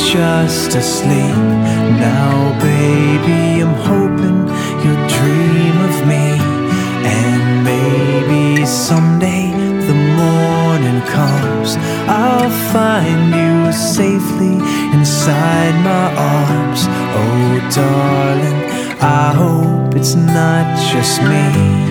just asleep. Now, baby, I'm hoping you'll dream of me. And maybe someday the morning comes, I'll find you safely inside my arms. Oh, darling, I hope it's not just me.